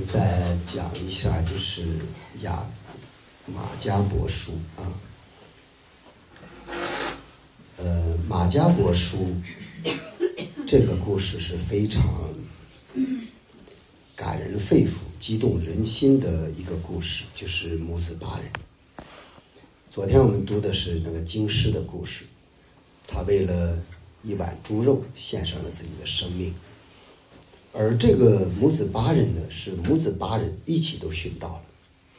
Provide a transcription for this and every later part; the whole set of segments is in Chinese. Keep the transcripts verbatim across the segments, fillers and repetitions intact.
们再讲一下，就是雅马加伯书啊。呃，马加伯书这个故事是非常感人肺腑、激动人心的一个故事，就是母子八人。昨天我们读的是那个经师的故事，他为了一碗猪肉献上了自己的生命。而这个母子八人呢，是母子八人一起都殉道了。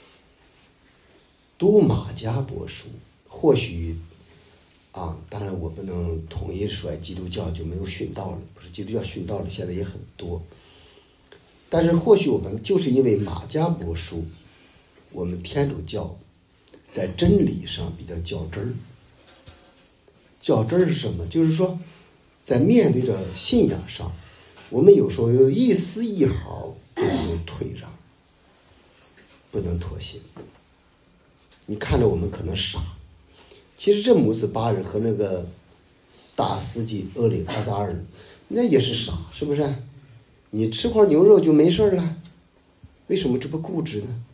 读马加伯书，或许啊，当然我不能统一说基督教就没有殉道了，不是，基督教殉道了现在也很多。但是或许我们就是因为马加伯书，我们天主教在真理上比较较真儿。较真儿是什么？就是说在面对着信仰上，我们有时候有一丝一毫不能退让，不能妥协。你看着我们可能傻，其实这母子八人和那个大司机厄里阿扎尔那也是傻，是不是？你吃块牛肉就没事了，为什么这么固执呢？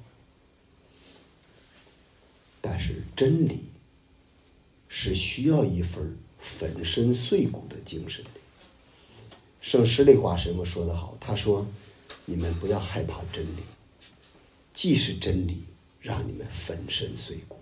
但是真理是需要一份粉身碎骨的精神的。圣施雷华神父说得好，他说你们不要害怕真理，既是真理让你们粉身碎骨。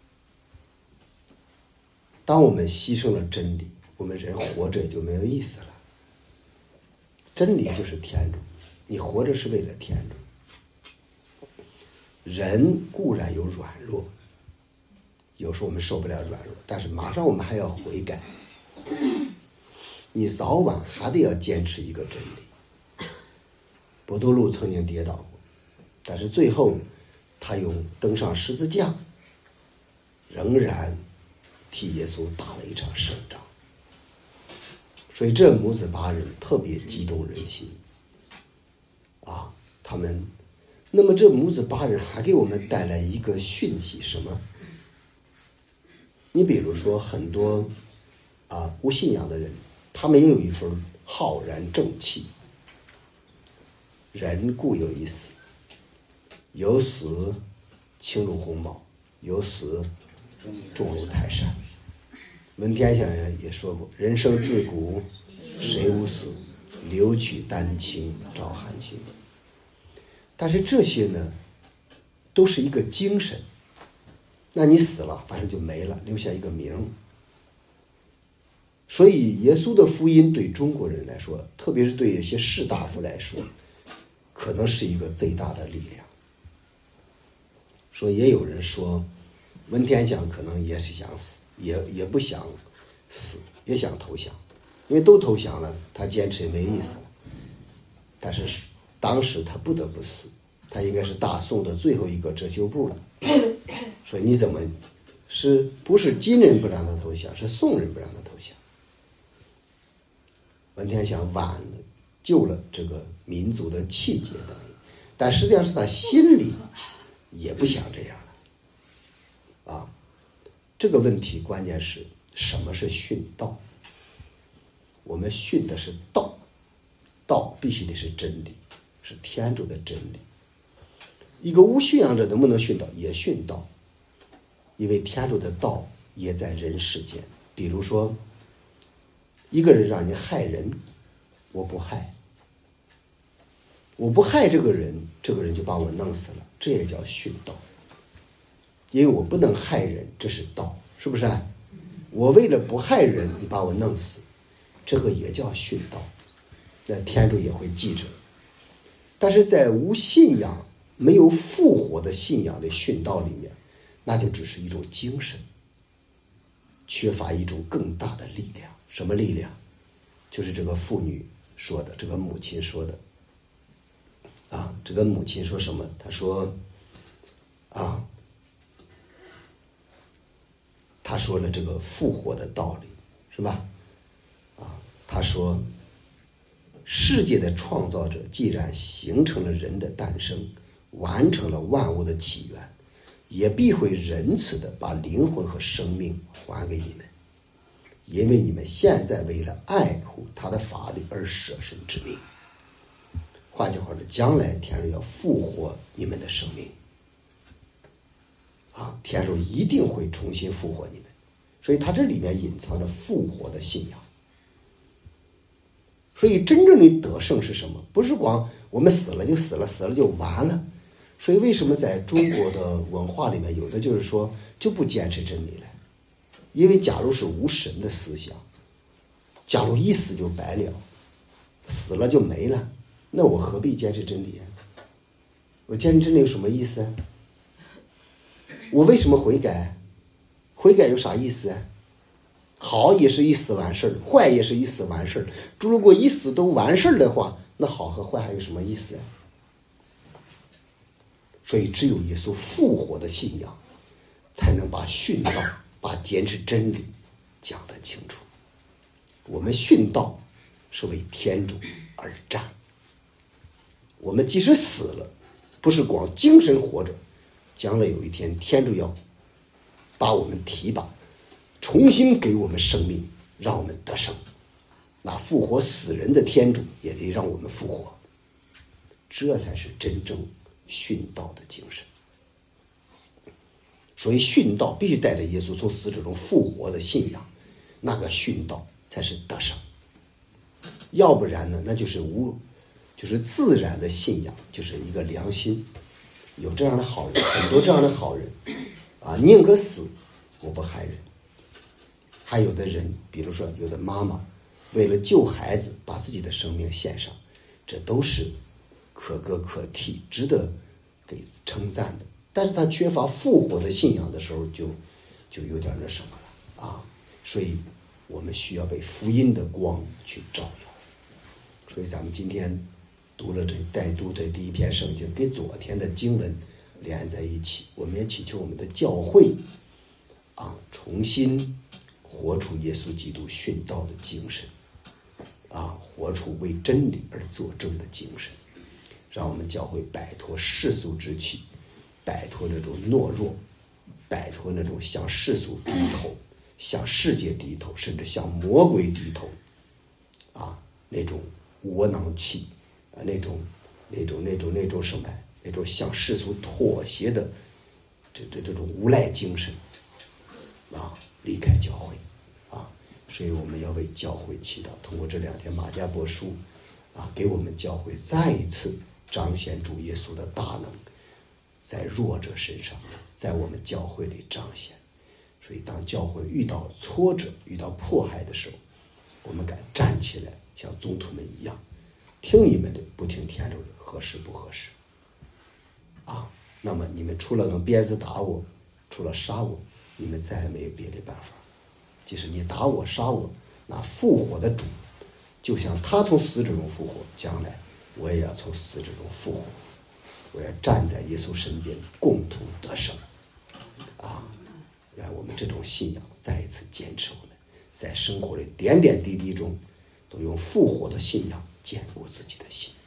当我们牺牲了真理，我们人活着也就没有意思了。真理就是天主，你活着是为了天主。人固然有软弱，有时候我们受不了软弱，但是马上我们还要悔改。你早晚还得要坚持一个真理。伯多禄曾经跌倒过，但是最后他用登上十字架，仍然替耶稣打了一场胜仗。所以这母子八人特别激动人心啊！他们，那么这母子八人还给我们带来一个讯息，什么？你比如说很多啊无信仰的人，他们也有一份浩然正气。人固有一死，有死轻如鸿毛，有死重如泰山。文天祥也说过，人生自古谁无死，留取丹青照汗青。但是这些呢都是一个精神，那你死了反正就没了，留下一个名。所以耶稣的福音对中国人来说，特别是对有些士大夫来说，可能是一个最大的力量。所以也有人说文天祥可能也是想死，也也不想死，也想投降，因为都投降了，他坚持也没意思了。但是当时他不得不死，他应该是大宋的最后一个遮羞布了。所以你怎么是不是金人不让他投降，是宋人不让他投降？文天祥挽救了这个民族的气节的，但实际上是他心里也不想这样了啊。这个问题关键是什么是殉道？我们殉的是道，道必须得是真理，是天主的真理。一个无信仰者能不能殉道？也殉道，因为天主的道也在人世间。比如说一个人让你害人，我不害，我不害这个人，这个人就把我弄死了，这也叫殉道。因为我不能害人，这是道，是不是？我为了不害人，你把我弄死，这个也叫殉道，那天主也会记着。但是在无信仰、没有复活的信仰的殉道里面，那就只是一种精神，缺乏一种更大的力量。什么力量？就是这个妇女说的，这个母亲说的啊，这个母亲说什么？她说啊，她说了这个复活的道理，是吧？啊，她说世界的创造者既然形成了人的诞生，完成了万物的起源，也必会仁慈的把灵魂和生命还给你们，因为你们现在为了爱护他的法律而舍身之命。 换句话说，将来天主要复活你们的生命啊，天主一定会重新复活你们，所以它这里面隐藏着复活的信仰。所以真正的得胜是什么？不是光我们死了就死了，死了就完了。所以为什么在中国的文化里面，有的就是说就不坚持真理了？因为假如是无神的思想，假如一死就白了，死了就没了，那我何必坚持真理啊？我坚持真理有什么意思啊？我为什么悔改？悔改有啥意思啊？好也是一死完事儿，坏也是一死完事儿。如果一死都完事儿的话，那好和坏还有什么意思啊？所以只有耶稣复活的信仰，才能把殉道、把坚持真理讲得清楚。我们殉道是为天主而战，我们即使死了，不是光精神活着，将来有一天天主要把我们提拔，重新给我们生命，让我们得胜。那复活死人的天主也得让我们复活，这才是真正殉道的精神。所以殉道必须带着耶稣从死者中复活的信仰，那个殉道才是得胜。要不然呢，那就是无，就是自然的信仰，就是一个良心。有这样的好人，很多这样的好人啊，宁可死我不害人。还有的人，比如说有的妈妈为了救孩子把自己的生命献上，这都是可歌可泣，值得给称赞的。但是他缺乏复活的信仰的时候，就就有点那什么了啊！所以我们需要被福音的光去照耀。所以咱们今天读了这带读这第一篇圣经，跟昨天的经文连在一起，我们也祈求我们的教会啊，重新活出耶稣基督殉道的精神啊，活出为真理而作证的精神，让我们教会摆脱世俗之气，摆脱那种懦弱，摆脱那种向世俗低头，向世界低头，甚至向魔鬼低头啊，那种窝囊气啊，那种那种那种那种什么，那种向世俗妥协的这这这种无赖精神啊，离开教会啊。所以我们要为教会祈祷，通过这两天马加伯书啊，给我们教会再一次彰显主耶稣的大能，在弱者身上，在我们教会里彰显。所以当教会遇到挫折、遇到迫害的时候，我们敢站起来，像宗徒们一样，听你们的，不听天主的，合适不合适啊？那么你们除了用鞭子打我，除了杀我，你们再也没有别的办法。即使你打我杀我，那复活的主就像他从死者中复活，将来我也要从死者中复活，我要站在耶稣身边，共同得胜啊！让我们这种信仰再一次坚持，我们在生活里点点滴滴中都用复活的信仰坚固自己的心。